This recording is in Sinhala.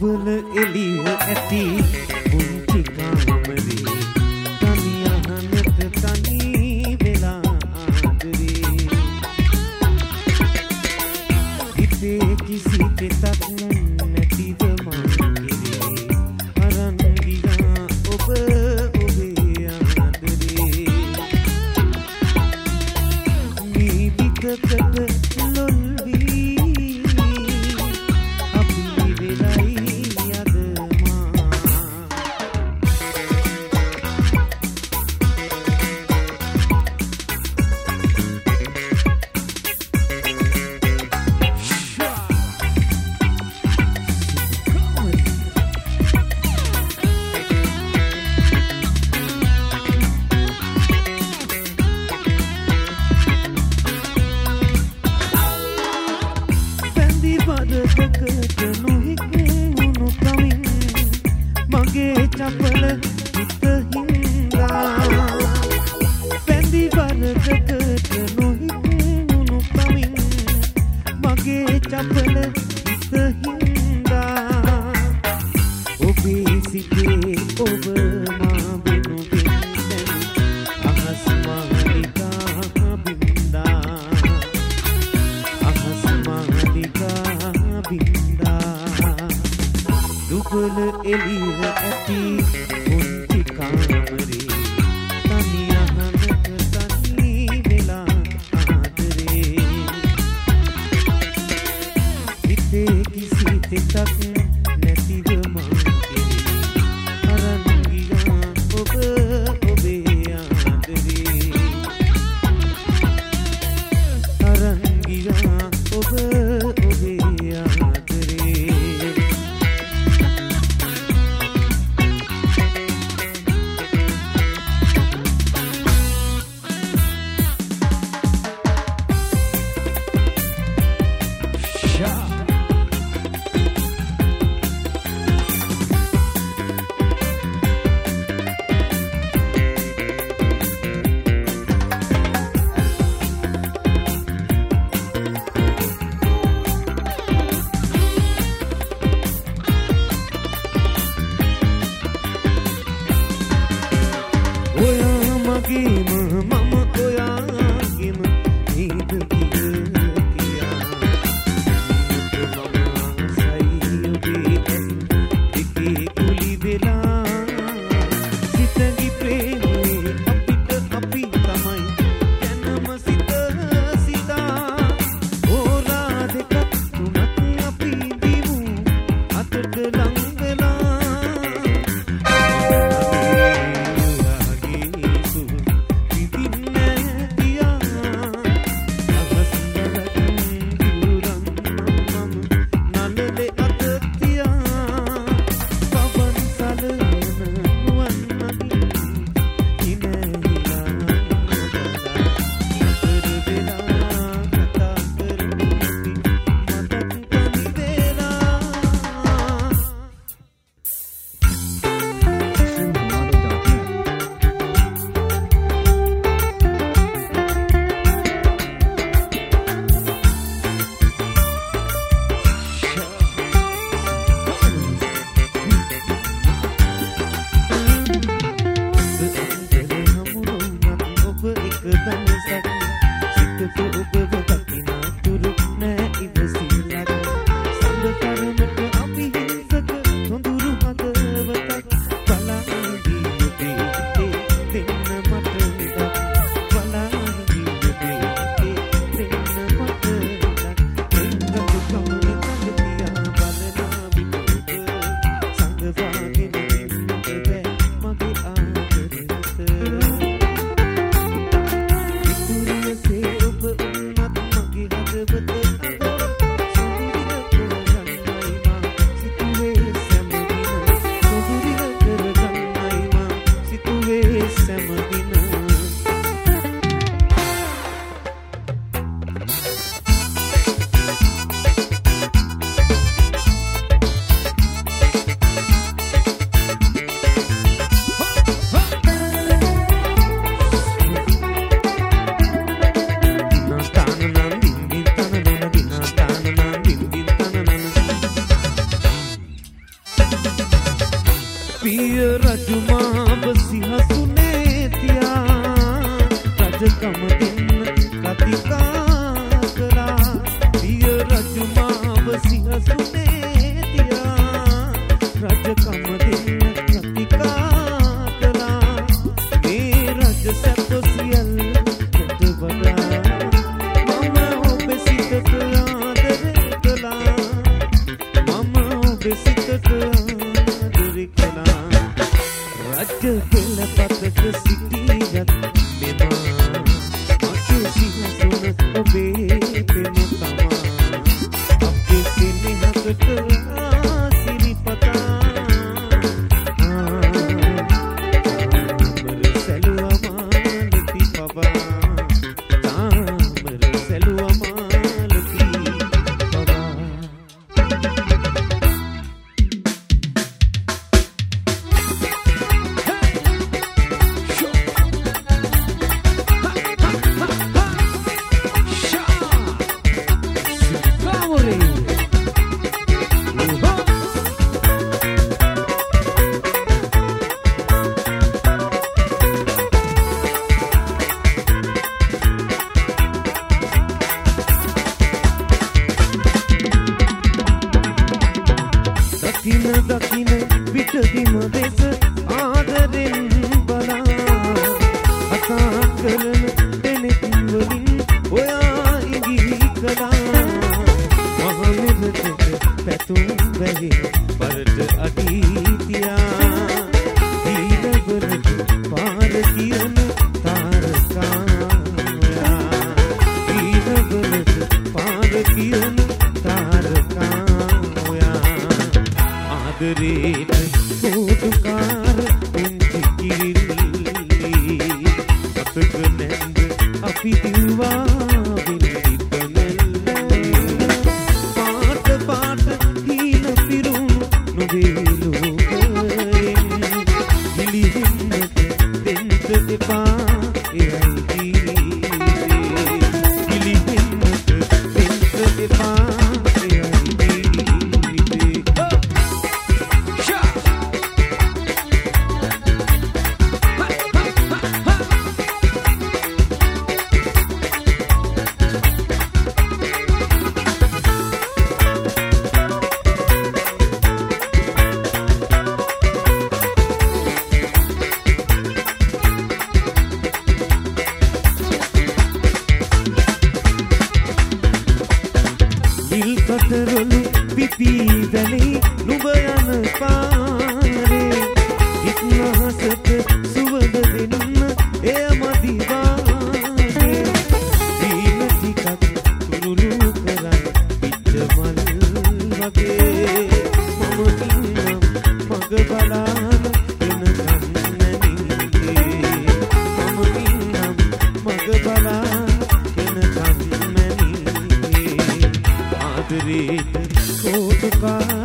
දුබල එළිය ඇති පුංචි කාමරේ තනි අහනට තනි වෙලා ආදරේ හිතේ කිසි දෙයක් නැතිව මං කෙරේ අරන් ගියා ඔබ ඔබේ ආදරේ මේ විකකට ලොල් වී අපි වෙලයි අද මා පැන්දි බඩකට නොහික්මේ වුණු කමින් මගේ චපල හිත හින්දා පැන්දි බඩකට නොහික්මේ වුණු කමින් මගේ චපල හිත හින්දා ඔබේ සිතේ ඔබ මා වෙනුවෙන් දැන් අහස් මාලිකා බින්දා අහස් මාලිකා බින්දා දුබල එළිය ඇති පුංචි කාමරේ තනි අහනට තනි වෙලා ආදරේ හිතේ කිසි දෙයක් නැතිව මං කෙරේ අරන් ගියා ඔබ ඔබේ ආදරේ අරන් ගියා ඔබ ඔබේ ආදරේ ඔයා මගේම මම ඔයාගේම නේද කියා මම ආසයි ඔබේ ඇස් දෙකේ කුලි වෙලා සිතගි ප්‍රේමේ අපිට අපි තමයි යනම සිත සිතා ඕරා දෙකක් තුනක් අපි දිමු අතට ලං වෙලා බිම දෙස ආදරෙන් බලා අසා කරන දෙනෙක් වලින් ඔයා ඉඟි කළා මහමෙලකට පැතුම් බැහි පරට අඩීතියා ඊළඟට පාර කියන තාරකායා ඊළඟට පාර කියන තාරකායා ආදරේට කෝටුකාර පුංචි කිරිල්ලි අපක නැන්ද අපි දිව්වා කතරොළු පිපිදලේ නුඹ යන පාරේ ඉක්නහසට සුවඳ දෙන්න එය මදි වාරේ දීම ටිකක් තුරුළු කරන් පිට මල් වගේ මම ඉන්නම් මග බලාන එන කන්නනිගේ මම ඉන්නම් මග බලාන එන කන්නනිගේ ආදරේට කෝටුකාර